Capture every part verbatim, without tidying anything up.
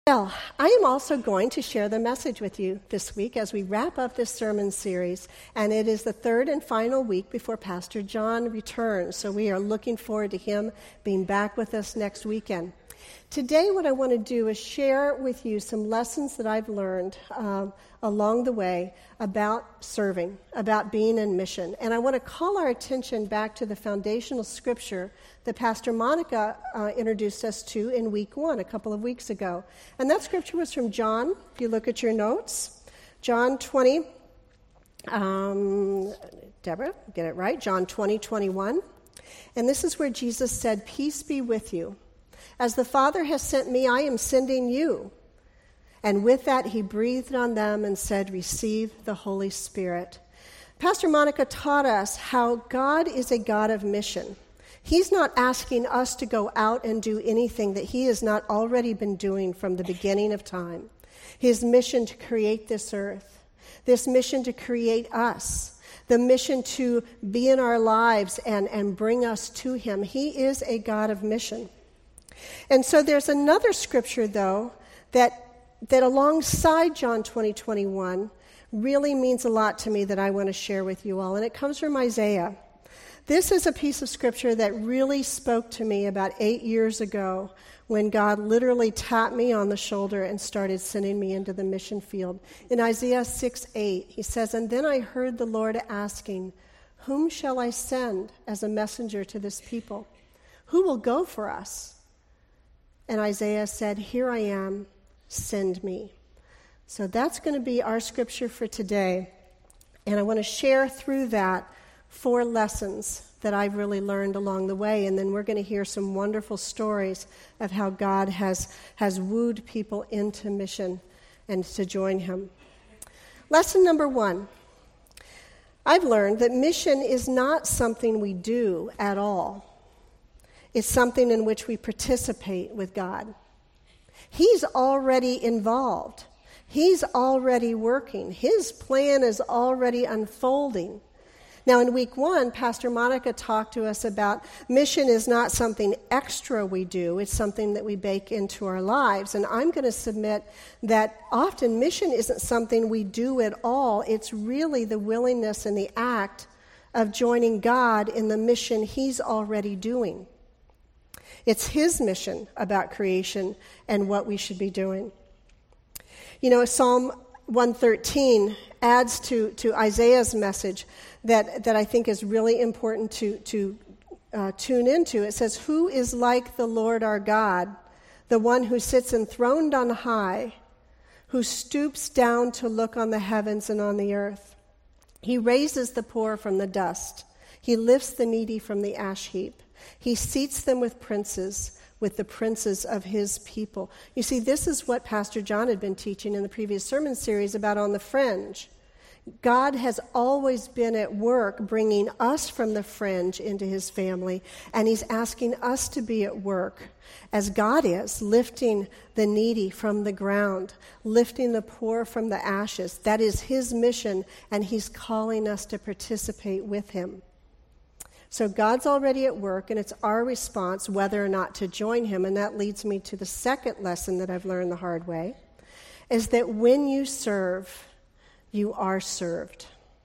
Well, I am also going to share the message with you this week as we wrap up this sermon series, and it is the third and final week before Pastor John returns, so we are looking forward to him being back with us next weekend. Today, what I want to do is share with you some lessons that I've learned um, along the way about serving, about being in mission. And I want to call our attention back to the foundational scripture that Pastor Monica uh, introduced us to in week one, a couple of weeks ago. And that scripture was from John, if you look at your notes, John twenty, um, Deborah, get it right, John twenty, twenty-one. And this is where Jesus said, "Peace be with you. As the Father has sent me, I am sending you." And with that, he breathed on them and said, "Receive the Holy Spirit." Pastor Monica taught us how God is a God of mission. He's not asking us to go out and do anything that he has not already been doing from the beginning of time. His mission to create this earth, this mission to create us, the mission to be in our lives and, and bring us to him. He is a God of mission. And so there's another scripture, though, that that alongside John twenty, twenty-one really means a lot to me that I want to share with you all, and it comes from Isaiah. This is a piece of scripture that really spoke to me about eight years ago when God literally tapped me on the shoulder and started sending me into the mission field. In Isaiah six eight, he says, "And then I heard the Lord asking, 'Whom shall I send as a messenger to this people? Who will go for us?' And Isaiah said, 'Here I am, send me.'" So that's going to be our scripture for today. And I want to share through that four lessons that I've really learned along the way. And then we're going to hear some wonderful stories of how God has, has wooed people into mission and to join him. Lesson number one. I've learned that mission is not something we do at all. It's something in which we participate with God. He's already involved. He's already working. His plan is already unfolding. Now, in week one, Pastor Monica talked to us about mission is not something extra we do. It's something that we bake into our lives. And I'm going to submit that often mission isn't something we do at all. It's really the willingness and the act of joining God in the mission he's already doing. It's his mission about creation and what we should be doing. You know, Psalm one thirteen adds to, to Isaiah's message that, that I think is really important to, to uh, tune into. It says, "Who is like the Lord our God, the one who sits enthroned on high, who stoops down to look on the heavens and on the earth? He raises the poor from the dust. He lifts the needy from the ash heap. He seats them with princes, with the princes of his people." You see, this is what Pastor John had been teaching in the previous sermon series about On the Fringe. God has always been at work bringing us from the fringe into his family, and he's asking us to be at work as God is, lifting the needy from the ground, lifting the poor from the ashes. That is his mission, and he's calling us to participate with him. So God's already at work, and it's our response whether or not to join him. And that leads me to the second lesson that I've learned the hard way, is that when you serve, you are served.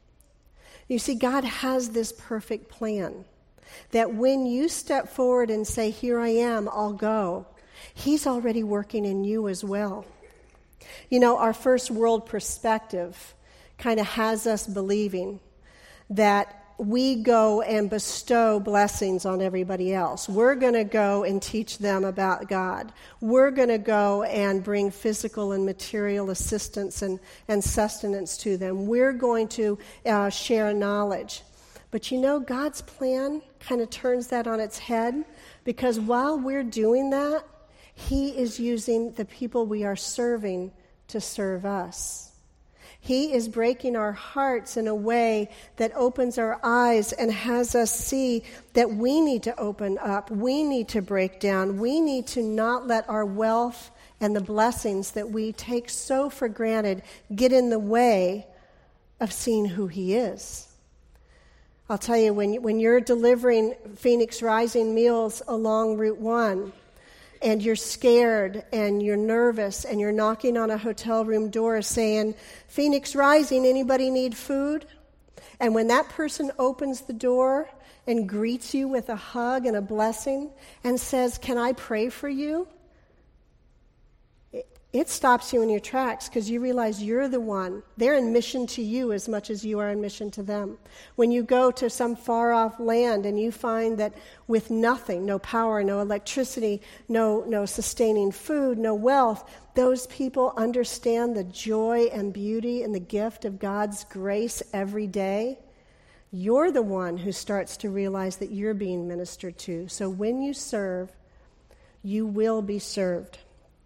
You see, God has this perfect plan, that when you step forward and say, "Here I am, I'll go," he's already working in you as well. You know, our first world perspective kind of has us believing that we go and bestow blessings on everybody else. We're going to go and teach them about God. We're going to go and bring physical and material assistance and, and sustenance to them. We're going to uh, share knowledge. But you know, God's plan kind of turns that on its head, because while we're doing that, he is using the people we are serving to serve us. He is breaking our hearts in a way that opens our eyes and has us see that we need to open up. We need to break down. We need to not let our wealth and the blessings that we take so for granted get in the way of seeing who he is. I'll tell you, when, when you're delivering Phoenix Rising meals along Route one, and you're scared and you're nervous and you're knocking on a hotel room door saying, Phoenix Rising, anybody need food? And when that person opens the door and greets you with a hug and a blessing and says, can I pray for you? It, it stops you in your tracks because you realize you're the one. They're in mission to you as much as you are in mission to them. When you go to some far-off land and you find that with nothing, no power, no electricity, no, no sustaining food, no wealth, those people understand the joy and beauty and the gift of God's grace every day. You're the one who starts to realize that you're being ministered to. So when you serve, you will be served.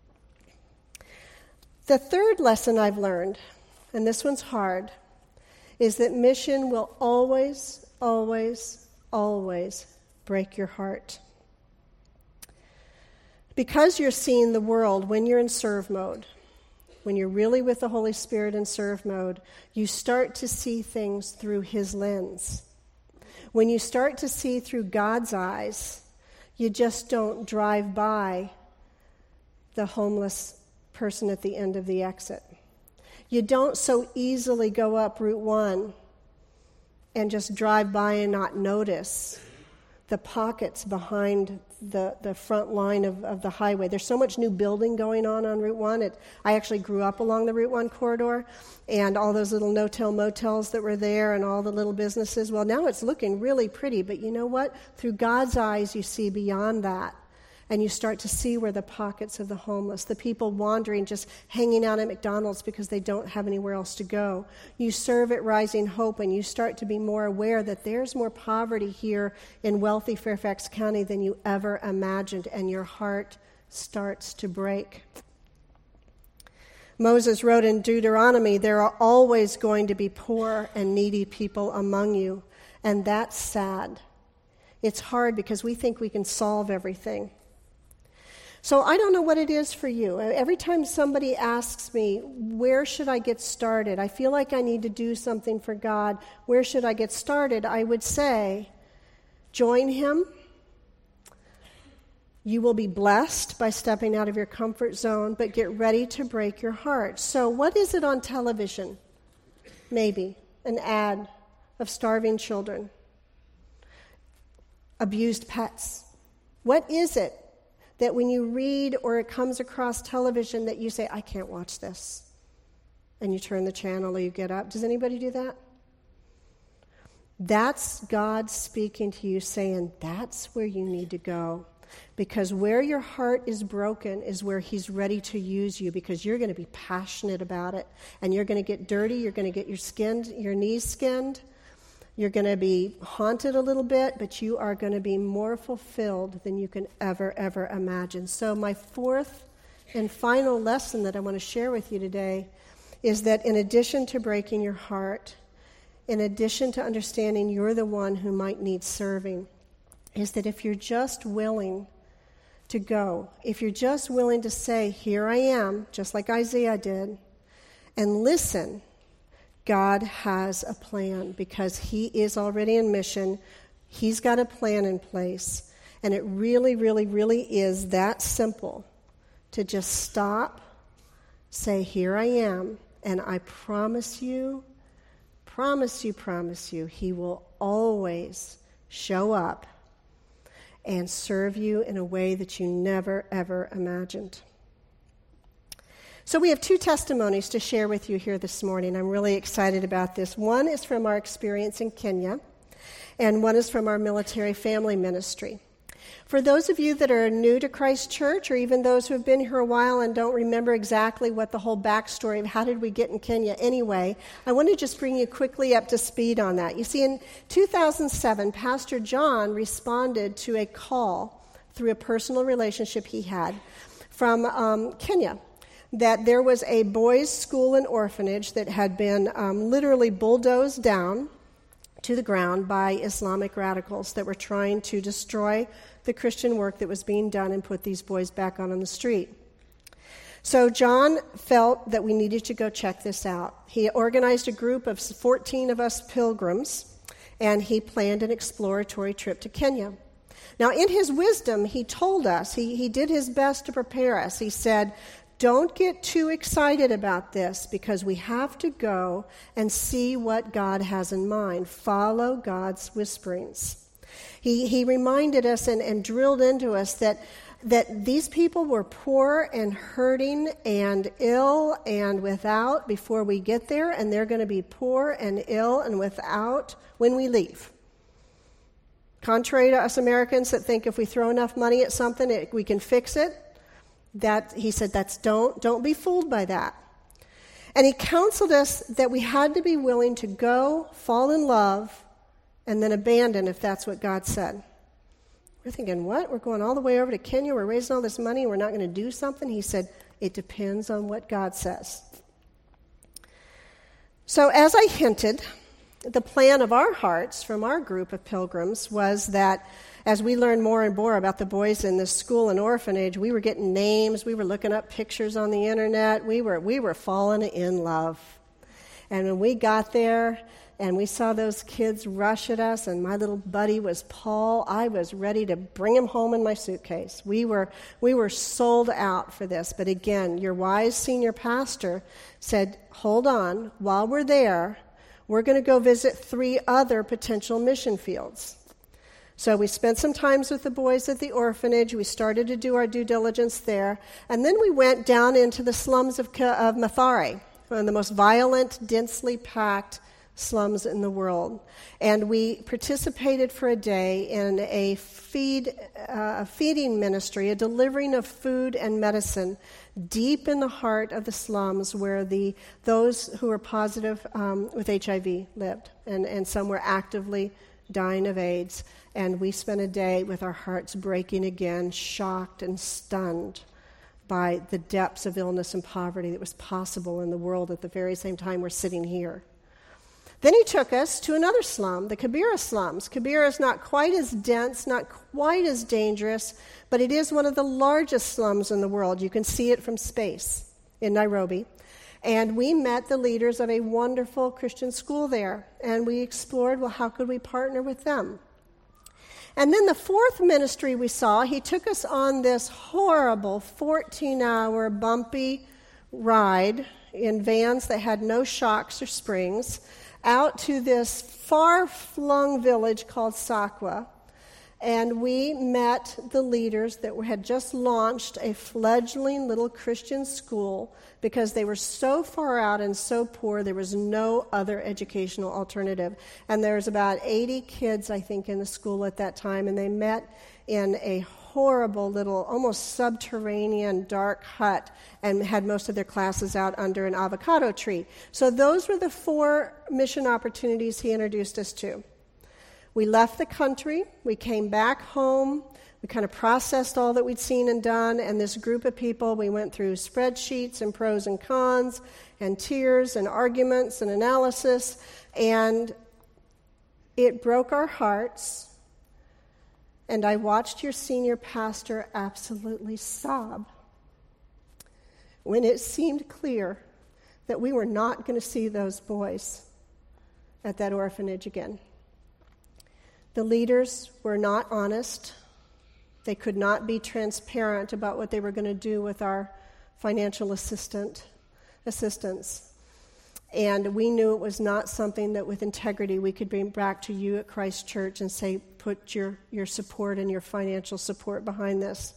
The third lesson I've learned, and this one's hard, is that mission will always, always, always break your heart. Because you're seeing the world when you're in serve mode, when you're really with the Holy Spirit in serve mode, you start to see things through His lens. When you start to see through God's eyes, you just don't drive by the homeless person at the end of the exit. You don't so easily go up Route one and just drive by and not notice the pockets behind the, the front line of, of the highway. There's so much new building going on on Route one. It, I actually grew up along the Route one corridor, and all those little no-till motels that were there and all the little businesses. Well, now it's looking really pretty, but you know what? Through God's eyes, you see beyond that. And you start to see where the pockets of the homeless, the people wandering, just hanging out at McDonald's because they don't have anywhere else to go. You serve at Rising Hope, and you start to be more aware that there's more poverty here in wealthy Fairfax County than you ever imagined, and your heart starts to break. Moses wrote in Deuteronomy, there are always going to be poor and needy people among you, and that's sad. It's hard because we think we can solve everything. So I don't know what it is for you. Every time somebody asks me, where should I get started? I feel like I need to do something for God. Where should I get started? I would say, join Him. You will be blessed by stepping out of your comfort zone, but get ready to break your heart. So what is it on television? Maybe an ad of starving children, abused pets. What is it that when you read or it comes across television that you say, I can't watch this, and you turn the channel or you get up? Does anybody do that? That's God speaking to you saying, that's where you need to go. Because where your heart is broken is where He's ready to use you, because you're going to be passionate about it, and you're going to get dirty, you're going to get your skin, your knees skinned, you're going to be haunted a little bit, but you are going to be more fulfilled than you can ever, ever imagine. So my fourth and final lesson that I want to share with you today is that in addition to breaking your heart, in addition to understanding you're the one who might need serving, is that if you're just willing to go, if you're just willing to say, here I am, just like Isaiah did, and listen, God has a plan, because He is already in mission. He's got a plan in place. And it really, really, really is that simple to just stop, say, here I am, and I promise you, promise you, promise you, He will always show up and serve you in a way that you never, ever imagined. So we have two testimonies to share with you here this morning. I'm really excited about this. One is from our experience in Kenya, and one is from our military family ministry. For those of you that are new to Christ Church, or even those who have been here a while and don't remember exactly what the whole backstory of how did we get in Kenya anyway, I want to just bring you quickly up to speed on that. You see, in two thousand seven, Pastor John responded to a call through a personal relationship he had from um, Kenya, that there was a boys' school and orphanage that had been um, literally bulldozed down to the ground by Islamic radicals that were trying to destroy the Christian work that was being done and put these boys back on, on the street. So John felt that we needed to go check this out. He organized a group of fourteen of us pilgrims, and he planned an exploratory trip to Kenya. Now, in his wisdom, he told us, he, he did his best to prepare us. He said, don't get too excited about this because we have to go and see what God has in mind. Follow God's whisperings. He, he reminded us and, and drilled into us that, that these people were poor and hurting and ill and without before we get there, and they're going to be poor and ill and without when we leave. Contrary to us Americans that think if we throw enough money at something, it, we can fix it. That he said, that's don't don't be fooled by that. And he counseled us that we had to be willing to go, fall in love, and then abandon if that's what God said. We're thinking, what? We're going all the way over to Kenya, we're raising all this money, and we're not going to do something? He said, it depends on what God says. So as I hinted, the plan of our hearts from our group of pilgrims was that as we learned more and more about the boys in this school and orphanage, we were getting names, we were looking up pictures on the internet, we were we were falling in love. And when we got there and we saw those kids rush at us, and my little buddy was Paul, I was ready to bring him home in my suitcase. We were we were sold out for this. But again, your wise senior pastor said, hold on, while we're there, we're going to go visit three other potential mission fields. So we spent some time with the boys at the orphanage. We started to do our due diligence there. And then we went down into the slums of, of Mathare, one of the most violent, densely packed slums in the world. And we participated for a day in a feed, uh, a feeding ministry, a delivering of food and medicine deep in the heart of the slums where the those who were positive um, with H I V lived, and, and some were actively dying of AIDS. And we spent a day with our hearts breaking again, shocked and stunned by the depths of illness and poverty that was possible in the world at the very same time we're sitting here. Then he took us to another slum, the Kibera slums. Kibera is not quite as dense, not quite as dangerous, but it is one of the largest slums in the world. You can see it from space in Nairobi. And we met the leaders of a wonderful Christian school there, and we explored, well, how could we partner with them? And then the fourth ministry we saw, he took us on this horrible fourteen-hour bumpy ride in vans that had no shocks or springs out to this far-flung village called Sakwa. And we met the leaders that had just launched a fledgling little Christian school because they were so far out and so poor, there was no other educational alternative. And there was about eighty kids, I think, in the school at that time, and they met in a horrible little, almost subterranean, dark hut and had most of their classes out under an avocado tree. So those were the four mission opportunities he introduced us to. We left the country, we came back home, we kind of processed all that we'd seen and done, and this group of people, we went through spreadsheets and pros and cons and tears and arguments and analysis, and it broke our hearts, and I watched your senior pastor absolutely sob when it seemed clear that we were not going to see those boys at that orphanage again. The leaders were not honest. They could not be transparent about what they were going to do with our financial assistant, assistance. And we knew it was not something that with integrity we could bring back to you at Christ Church and say, put your, your support and your financial support behind this.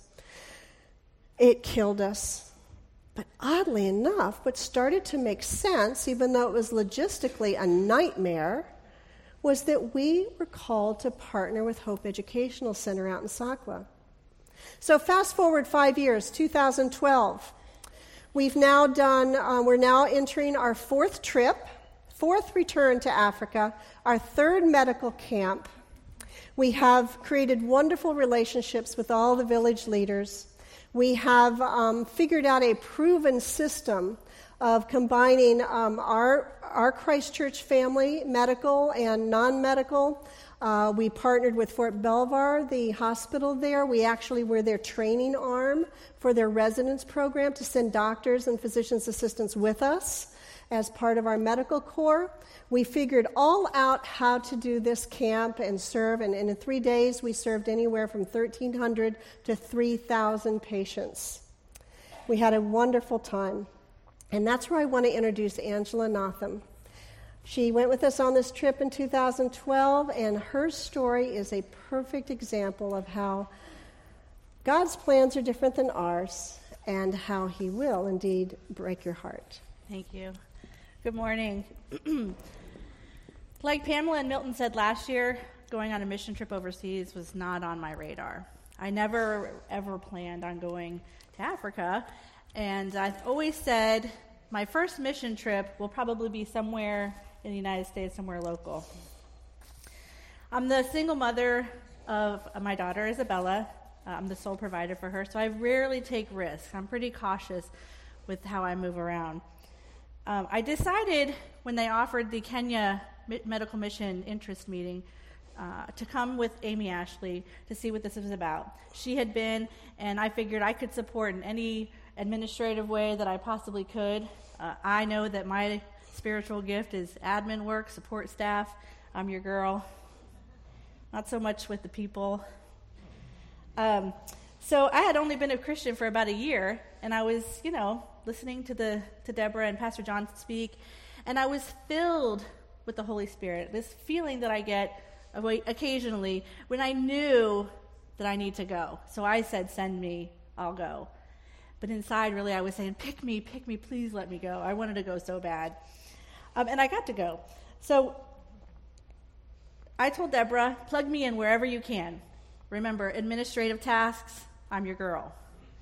It killed us. But oddly enough, what started to make sense, even though it was logistically a nightmare, was that we were called to partner with Hope Educational Center out in Sakwa. So fast forward five years, two thousand twelve. We've now done, uh, we're now entering our fourth trip, fourth return to Africa, our third medical camp. We have created wonderful relationships with all the village leaders. We have um, figured out a proven system of combining um, our our Christ Church family, medical and non-medical. Uh, we partnered with Fort Belvoir, the hospital there. We actually were their training arm for their residence program to send doctors and physician's assistants with us as part of our medical corps. We figured all out how to do this camp and serve, and, and in three days we served anywhere from thirteen hundred to three thousand patients. We had a wonderful time, and that's where I want to introduce Angela Notham. She went with us on this trip in two thousand twelve, and her story is a perfect example of how God's plans are different than ours, and how he will indeed break your heart. Thank you. Good morning. Like Pamela and Milton said last year, going on a mission trip overseas was not on my radar. I never, ever planned on going to Africa, and I've always said my first mission trip will probably be somewhere in the United States, somewhere local. I'm the single mother of my daughter, Isabella. I'm the sole provider for her, so I rarely take risks. I'm pretty cautious with how I move around. Um, I decided when they offered the Kenya Medical Mission Interest Meeting uh, to come with Amy Ashley to see what this was about. She had been, and I figured I could support in any administrative way that I possibly could. Uh, I know that my spiritual gift is admin work, support staff. I'm your girl. Not so much with the people. Um, so I had only been a Christian for about a year, and I was, you know, listening to the to Deborah and Pastor John speak, and I was filled with the Holy Spirit, this feeling that I get occasionally when I knew that I need to go. So I said, send me, I'll go. But inside, really, I was saying, pick me, pick me, please let me go. I wanted to go so bad. Um, and I got to go. So I told Deborah, plug me in wherever you can. Remember, administrative tasks, I'm your girl.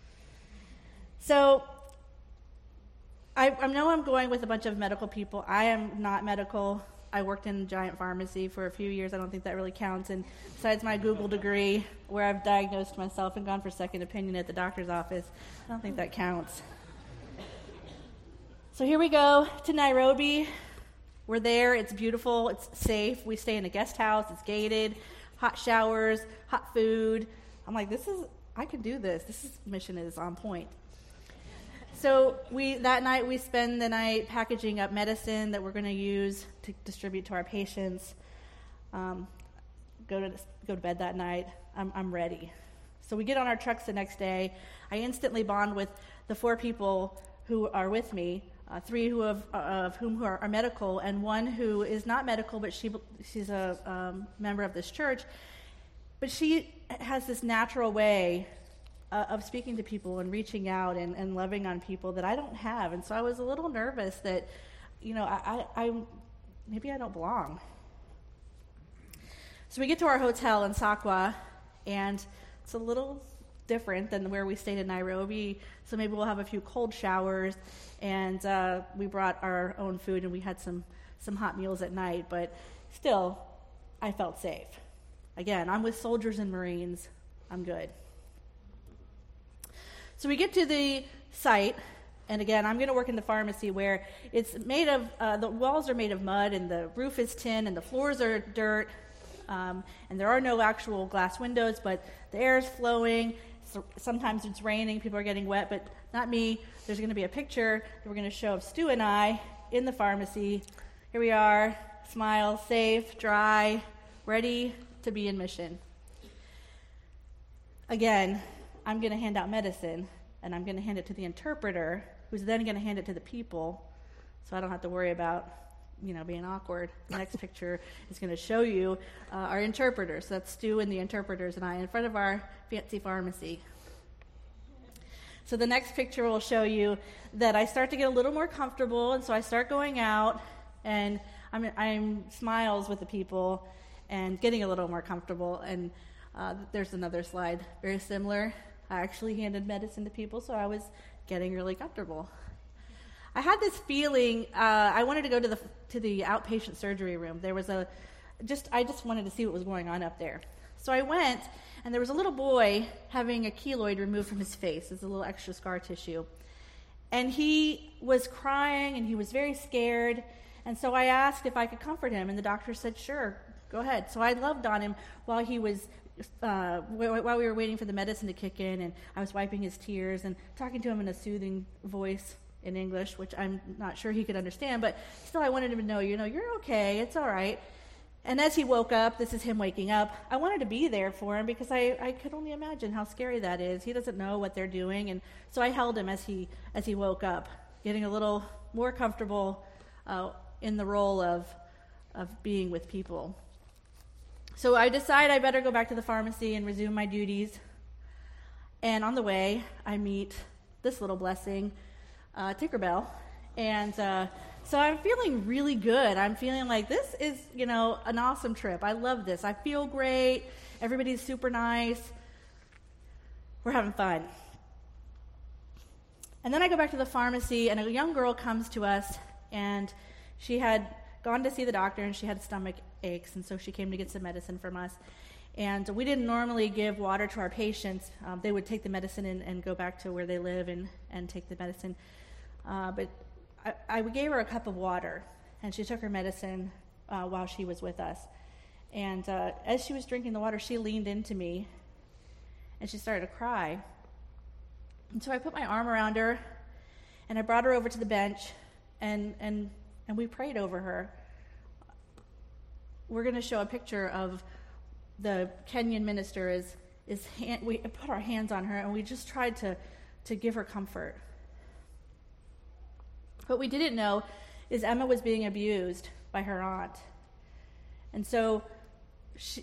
So I, I know I'm going with a bunch of medical people. I am not medical. I worked in a giant pharmacy for a few years. I don't think that really counts. And besides my Google degree, where I've diagnosed myself and gone for second opinion at the doctor's office, I don't think that counts. So here we go to Nairobi. We're there. It's beautiful. It's safe. We stay in a guest house. It's gated. Hot showers, hot food. I'm like, this is, I can do this. This is, mission is on point. So we that night we spend the night packaging up medicine that we're going to use to distribute to our patients. Um, go to go to bed that night. I'm, I'm ready. So we get on our trucks the next day. I instantly bond with the four people who are with me. Uh, three who have, uh, of whom who are, are medical, and one who is not medical, but she she's a um, member of this church. But she has this natural way uh, of speaking to people and reaching out and, and loving on people that I don't have. And so I was a little nervous that, you know, I, I, I maybe I don't belong. So we get to our hotel in Sakwa, and it's a little different than where we stayed in Nairobi. So maybe we'll have a few cold showers. And uh, we brought our own food, and we had some, some hot meals at night. But still, I felt safe. Again, I'm with soldiers and Marines. I'm good. So we get to the site, and again, I'm going to work in the pharmacy where it's made of, uh, the walls are made of mud, and the roof is tin, and the floors are dirt, um, and there are no actual glass windows, but the air is flowing. So sometimes it's raining, people are getting wet, but not me. There's going to be a picture that we're going to show of Stu and I in the pharmacy. Here we are, smile, safe, dry, ready to be in mission. Again, I'm going to hand out medicine, and I'm going to hand it to the interpreter, who's then going to hand it to the people, so I don't have to worry about, you know, being awkward. The next picture is going to show you uh, our interpreters. So that's Stu and the interpreters and I in front of our fancy pharmacy. So the next picture will show you that I start to get a little more comfortable, and so I start going out, and I'm, I'm smiles with the people and getting a little more comfortable. And uh, there's another slide, very similar. I actually handed medicine to people, so I was getting really comfortable. I had this feeling, uh, I wanted to go to the to the outpatient surgery room. There was a, just I just wanted to see what was going on up there. So I went, and there was a little boy having a keloid removed from his face. It's a little extra scar tissue. And he was crying, and he was very scared. And so I asked if I could comfort him, and the doctor said, sure, go ahead. So I loved on him while he was, uh, while we were waiting for the medicine to kick in, and I was wiping his tears and talking to him in a soothing voice. in English, which I'm not sure he could understand, but still I wanted him to know, you know, you're okay, it's all right. And as he woke up, this is him waking up, I wanted to be there for him because I, I could only imagine how scary that is. He doesn't know what they're doing, and so I held him as he as he woke up, getting a little more comfortable uh, in the role of of being with people. So I decide I better go back to the pharmacy and resume my duties. And on the way, I meet this little blessing, uh, Tinkerbell, and uh, so I'm feeling really good. I'm feeling like this is, you know, an awesome trip. I love this. I feel great. Everybody's super nice. We're having fun. And then I go back to the pharmacy, and a young girl comes to us, and she had gone to see the doctor, and she had stomach aches, and so she came to get some medicine from us. And we didn't normally give water to our patients. Um, they would take the medicine and, and go back to where they live and, and take the medicine. Uh, but I, I gave her a cup of water, and she took her medicine uh, while she was with us. And uh, as she was drinking the water, she leaned into me, and she started to cry. And so I put my arm around her, and I brought her over to the bench, and and, and we prayed over her. We're going to show a picture of the Kenyan minister is is hand, we put our hands on her, and we just tried to to give her comfort. What we didn't know is Emma was being abused by her aunt, and so she.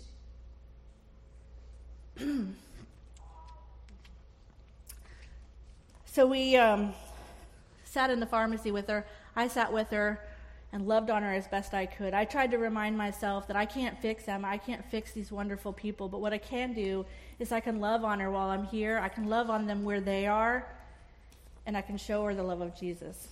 so we um, sat in the pharmacy with her. I sat with her and loved on her as best I could. I tried to remind myself that I can't fix them. I can't fix these wonderful people, but what I can do is I can love on her while I'm here. I can love on them where they are, and I can show her the love of Jesus.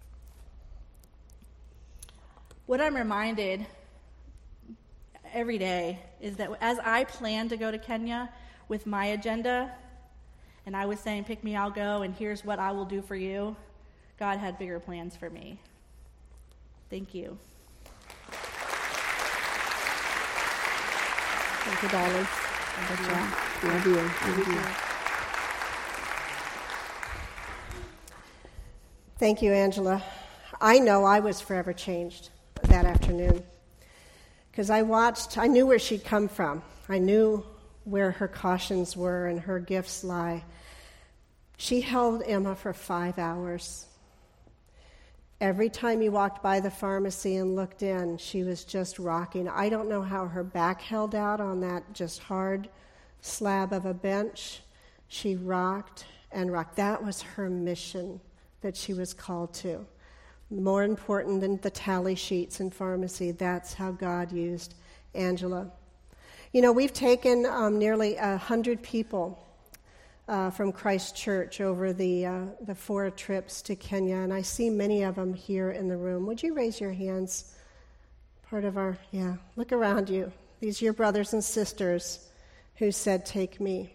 What I'm reminded every day is that as I plan to go to Kenya with my agenda, and I was saying, pick me, I'll go, and here's what I will do for you, God had bigger plans for me. Thank you. Thank you, darling. Thank you. Love you. Love you. Thank you, Angela. I know I was forever changed that afternoon because I watched, I knew where she'd come from. I knew where her cautions were and her gifts lie. She held Emma for five hours. Every time you walked by the pharmacy and looked in, she was just rocking. I don't know how her back held out on that just hard slab of a bench. She rocked and rocked. That was her mission that she was called to. More important than the tally sheets in pharmacy, that's how God used Angela. You know, we've taken um, nearly a hundred people Uh, from Christ Church over the uh, the four trips to Kenya, and I see many of them here in the room. Would you raise your hands? Part of our, yeah, look around you. These are your brothers and sisters who said, take me.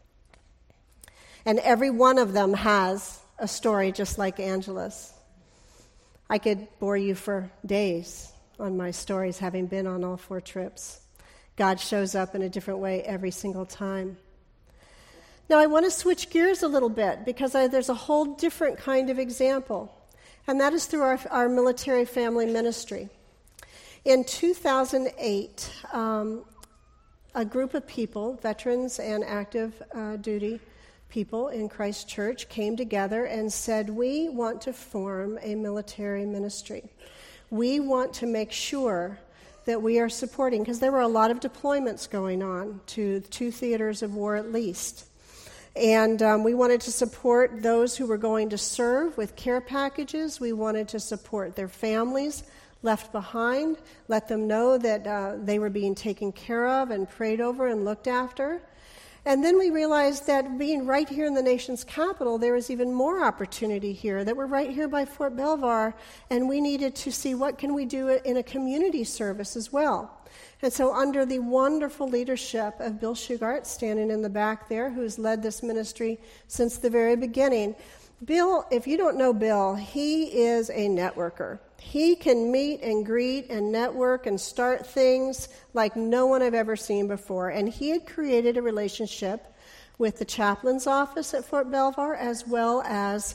And every one of them has a story just like Angela's. I could bore you for days on my stories, having been on all four trips. God shows up in a different way every single time. Now, I want to switch gears a little bit because I, there's a whole different kind of example, and that is through our, our military family ministry. In two thousand eight, um, a group of people, veterans and active uh, duty people in Christ Church, came together and said, we want to form a military ministry. We want to make sure that we are supporting, because there were a lot of deployments going on to two theaters of war at least. And um, we wanted to support those who were going to serve with care packages. We wanted to support their families left behind, let them know that uh, they were being taken care of and prayed over and looked after. And then we realized that being right here in the nation's capital, there was even more opportunity here, that we're right here by Fort Belvoir, and we needed to see what can we do in a community service as well. And so under the wonderful leadership of Bill Shugart, standing in the back there, who's led this ministry since the very beginning, Bill, if you don't know Bill, he is a networker. He can meet and greet and network and start things like no one I've ever seen before. And he had created a relationship with the chaplain's office at Fort Belvoir as well as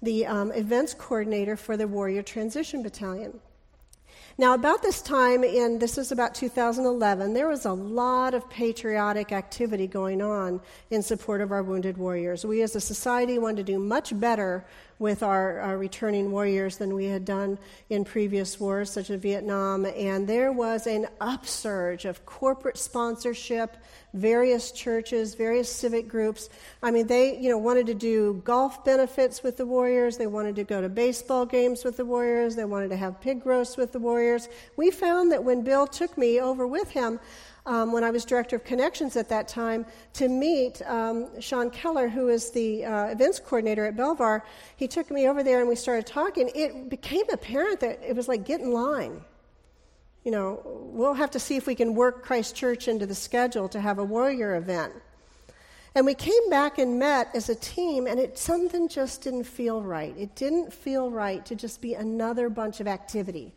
the um, events coordinator for the Warrior Transition Battalion. Now, about this time, in this was about two thousand eleven, there was a lot of patriotic activity going on in support of our wounded warriors. We as a society wanted to do much better with our, our returning warriors than we had done in previous wars, such as Vietnam, and there was an upsurge of corporate sponsorship, various churches, various civic groups. I mean, they, you know, wanted to do golf benefits with the warriors. They wanted to go to baseball games with the warriors. They wanted to have pig roasts with the warriors. We found that when Bill took me over with him, um, when I was director of connections at that time, to meet um, Sean Keller, who is the uh, events coordinator at Belvar, he took me over there and we started talking. It became apparent that it was like, get in line. You know, we'll have to see if we can work Christ Church into the schedule to have a warrior event. And we came back and met as a team, and it something just didn't feel right. It didn't feel right to just be another bunch of activity.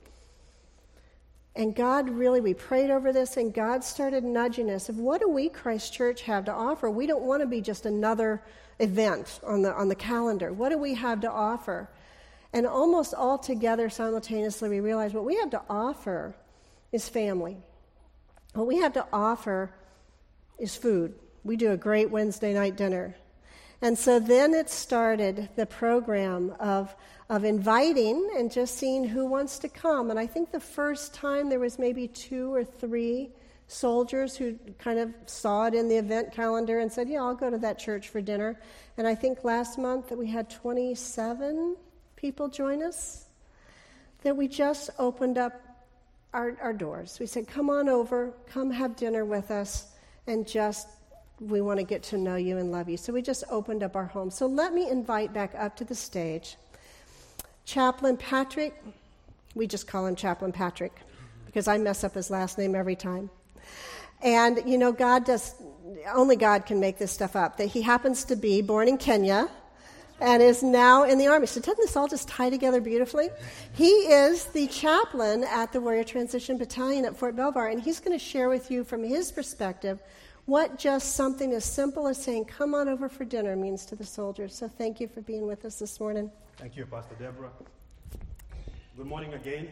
And God really, we prayed over this, and God started nudging us of what do we, Christ Church, have to offer? We don't want to be just another event on the on the calendar. What do we have to offer? And almost all together, simultaneously, we realized what we have to offer is family. What we have to offer is food. We do a great Wednesday night dinner. And so then it started the program of, of inviting and just seeing who wants to come. And I think the first time there was maybe two or three soldiers who kind of saw it in the event calendar and said, yeah, I'll go to that church for dinner. And I think last month that we had twenty-seven people join us, that we just opened up Our, our doors. We said, come on over, come have dinner with us, and just, we want to get to know you and love you. So we just opened up our home. So let me invite back up to the stage Chaplain Patrick. We just call him Chaplain Patrick because I mess up his last name every time. And, you know, God does, only God can make this stuff up. That he happens to be born in Kenya and is now in the Army. So doesn't this all just tie together beautifully? He is the chaplain at the Warrior Transition Battalion at Fort Belvoir, and he's going to share with you from his perspective what just something as simple as saying, come on over for dinner means to the soldiers. So thank you for being with us this morning. Thank you, Pastor Deborah. Good morning again.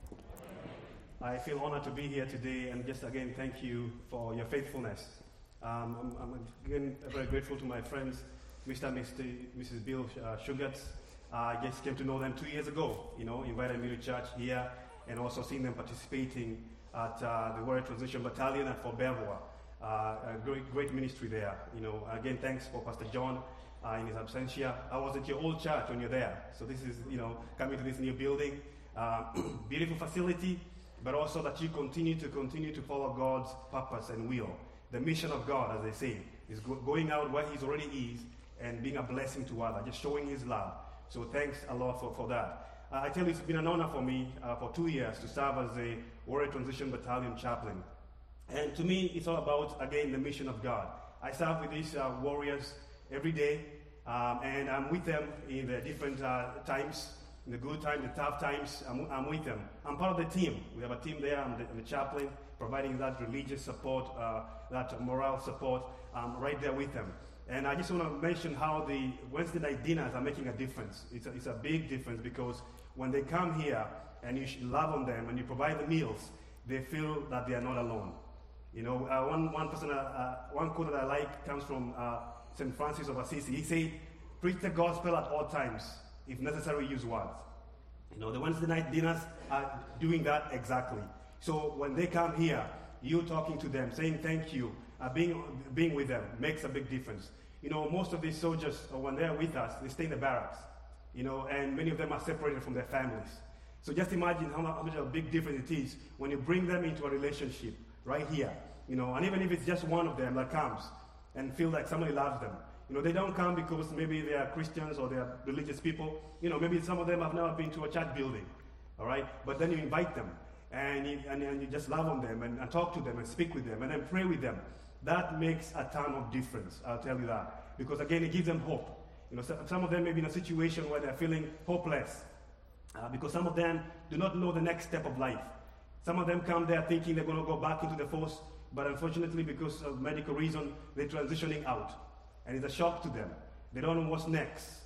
I feel honored to be here today, and just again, thank you for your faithfulness. Um, I'm, I'm again very grateful to my friends, Mister and Missus Bill uh, Sugats. Uh, I just came to know them two years ago, you know, invited me to church here, and also seeing them participating at uh, the Warrior Transition Battalion at Fort Belvoir. Uh, a great, great ministry there. You know, again, thanks for Pastor John uh, in his absentia. I was at your old church when you're there, so this is, you know, coming to this new building, uh, beautiful facility, but also that you continue to continue to follow God's purpose and will. The mission of God, as they say, is go- going out where He's already is and being a blessing to others, just showing His love. So thanks a lot for, for that. Uh, I tell you, it's been an honor for me uh, for two years to serve as a Warrior Transition Battalion chaplain. And to me, it's all about, again, the mission of God. I serve with these uh, warriors every day, um, and I'm with them in the different uh, times, in the good times, the tough times. I'm, I'm with them. I'm part of the team. We have a team there. I'm the, I'm the chaplain, providing that religious support, uh, that moral support. I'm right there with them. And I just want to mention how the Wednesday night dinners are making a difference. It's a, it's a big difference because when they come here and you love on them and you provide the meals, they feel that they are not alone. You know, uh, one one person, uh, uh, one quote that I like comes from uh, Saint Francis of Assisi. He said, "Preach the gospel at all times. If necessary, use words." You know, the Wednesday night dinners are doing that exactly. So when they come here, you talking to them, saying thank you, uh, being being with them makes a big difference. You know, most of these soldiers, uh, when they're with us, they stay in the barracks. You know, and many of them are separated from their families. So just imagine how much, how much of a big difference it is when you bring them into a relationship right here. You know, and even if it's just one of them that comes and feel like somebody loves them. You know, they don't come because maybe they are Christians or they are religious people. You know, maybe some of them have never been to a church building, all right? But then you invite them, and you, and, and you just love on them and, and talk to them and speak with them and then pray with them. That makes a ton of difference, I'll tell you that. Because, again, it gives them hope. You know, so, some of them may be in a situation where they're feeling hopeless uh, because some of them do not know the next step of life. Some of them come there thinking they're going to go back into the force, but unfortunately, because of medical reason, they're transitioning out. And it's a shock to them. They don't know what's next.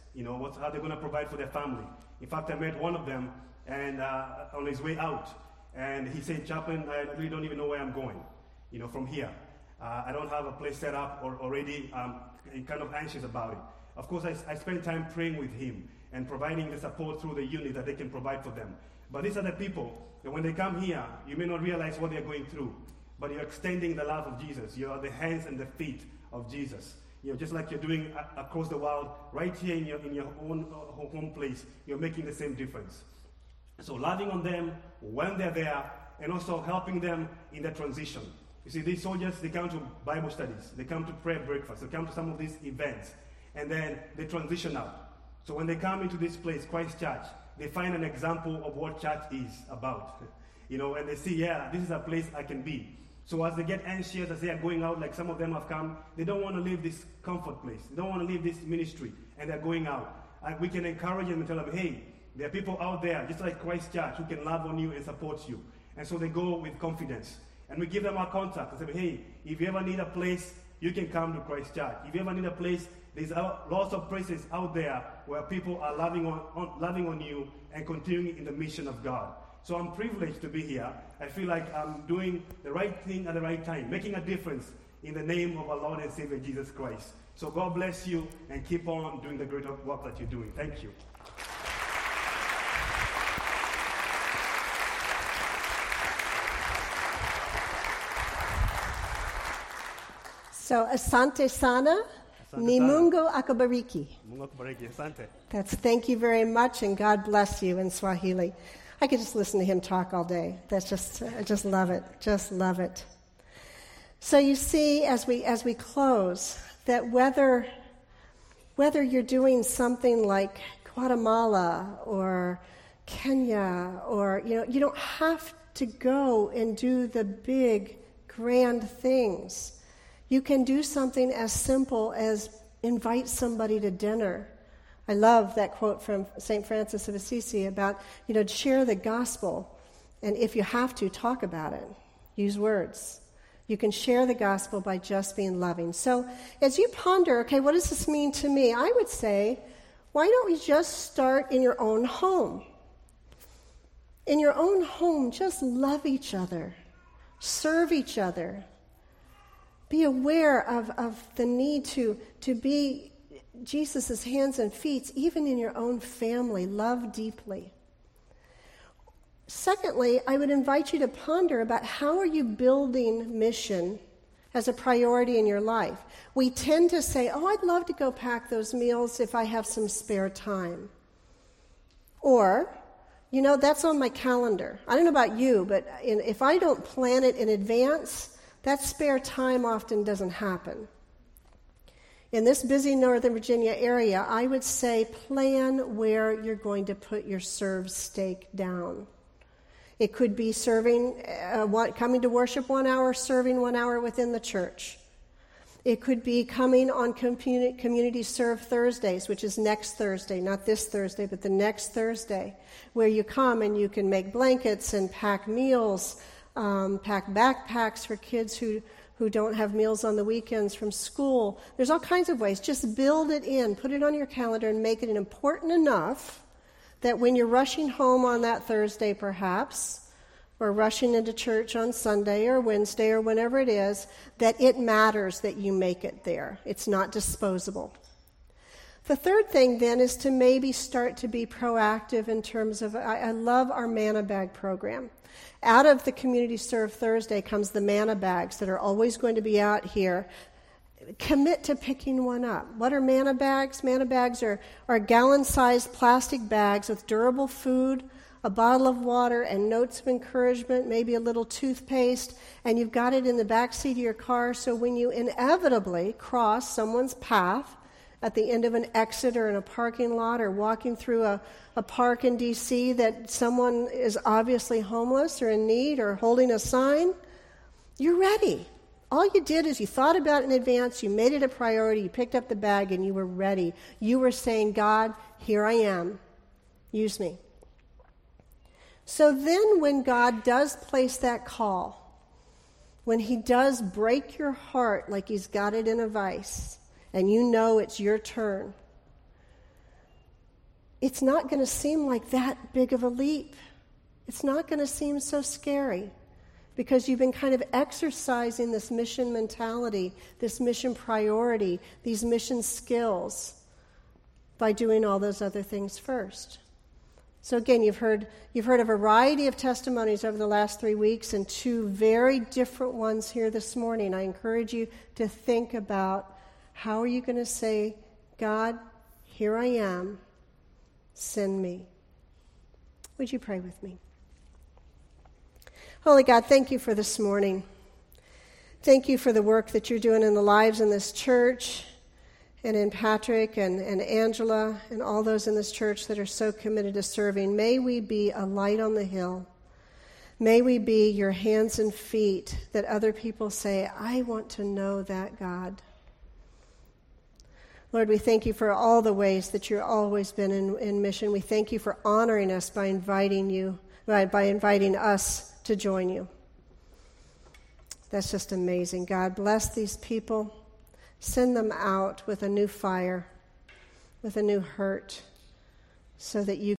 You know, what's, how they're going to provide for their family. In fact, I met one of them and uh, on his way out, and he said, Chaplain, I really don't even know where I'm going, you know, from here. Uh, I don't have a place set up or already. I'm kind of anxious about it. Of course, I, I spend time praying with him and providing the support through the unit that they can provide for them. But these are the people that when they come here, you may not realize what they're going through, but you're extending the love of Jesus. You are the hands and the feet of Jesus. You know, just like you're doing a- across the world, right here in your, in your own uh, home place, you're making the same difference. So loving on them when they're there, and also helping them in the transition. You see, these soldiers, they come to Bible studies, they come to prayer breakfast, they come to some of these events, and then they transition out. So when they come into this place, Christ Church, they find an example of what church is about. You know, and they see, yeah, this is a place I can be. So as they get anxious, as they are going out, like some of them have come, they don't want to leave this comfort place. They don't want to leave this ministry, and they're going out. And we can encourage them and tell them, hey, there are people out there, just like Christ Church, who can love on you and support you. And so they go with confidence. And we give them our contact and say, hey, if you ever need a place, you can come to Christ Church. If you ever need a place, there's lots of places out there where people are loving on, on, loving on you and continuing in the mission of God. So I'm privileged to be here. I feel like I'm doing the right thing at the right time, making a difference in the name of our Lord and Savior Jesus Christ. So God bless you and keep on doing the great work that you're doing. Thank you. So, asante sana, ni Mungu akubariki. Mungu akubariki. Asante. That's thank you very much, and God bless you in Swahili. I could just listen to him talk all day. That's just, I just love it. Just love it. So you see, as we as we close, that whether whether you're doing something like Guatemala or Kenya, or you know, you don't have to go and do the big, grand things. You can do something as simple as invite somebody to dinner. I love that quote from Saint Francis of Assisi about, you know, share the gospel. And if you have to, talk about it. Use words. You can share the gospel by just being loving. So as you ponder, okay, what does this mean to me? I would say, why don't we just start in your own home? In your own home, just love each other. Serve each other. Be aware of, of the need to, to be Jesus' hands and feet, even in your own family. Love deeply. Secondly, I would invite you to ponder about how are you building mission as a priority in your life. We tend to say, oh, I'd love to go pack those meals if I have some spare time. Or, you know, that's on my calendar. I don't know about you, but in, if I don't plan it in advance, that spare time often doesn't happen. In this busy Northern Virginia area, I would say plan where you're going to put your serve stake down. It could be serving, uh, one, coming to worship one hour, serving one hour within the church. It could be coming on community, community Serve Thursdays, which is next Thursday, not this Thursday, but the next Thursday, where you come and you can make blankets and pack meals, Um, pack backpacks for kids who, who don't have meals on the weekends from school. There's all kinds of ways. Just build it in. Put it on your calendar and make it important enough that when you're rushing home on that Thursday perhaps, or rushing into church on Sunday or Wednesday or whenever it is, that it matters that you make it there. It's not disposable. The third thing then is to maybe start to be proactive in terms of, I, I love our Manna Bag program. Out of the Community Serve Thursday comes the Manna Bags that are always going to be out here. Commit to picking one up. What are Manna Bags? Manna Bags are, are gallon-sized plastic bags with durable food, a bottle of water, and notes of encouragement, maybe a little toothpaste, and you've got it in the back seat of your car, so when you inevitably cross someone's path at the end of an exit or in a parking lot or walking through a, a park in D C that someone is obviously homeless or in need or holding a sign, you're ready. All you did is you thought about it in advance, you made it a priority, you picked up the bag, and you were ready. You were saying, God, here I am. Use me. So then when God does place that call, when he does break your heart like he's got it in a vice, and you know it's your turn, it's not going to seem like that big of a leap. It's not going to seem so scary because you've been kind of exercising this mission mentality, this mission priority, these mission skills by doing all those other things first. So again, you've heard you've heard a variety of testimonies over the last three weeks and two very different ones here this morning. I encourage you to think about how are you going to say, God, here I am, send me. Would you pray with me? Holy God, thank you for this morning. Thank you for the work that you're doing in the lives in this church and in Patrick and, and Angela and all those in this church that are so committed to serving. May we be a light on the hill. May we be your hands and feet that other people say, I want to know that God. Lord, we thank you for all the ways that you've always been in, in mission. We thank you for honoring us by inviting you, by, by inviting us to join you. That's just amazing. God, bless these people. Send them out with a new fire, with a new hurt, so that you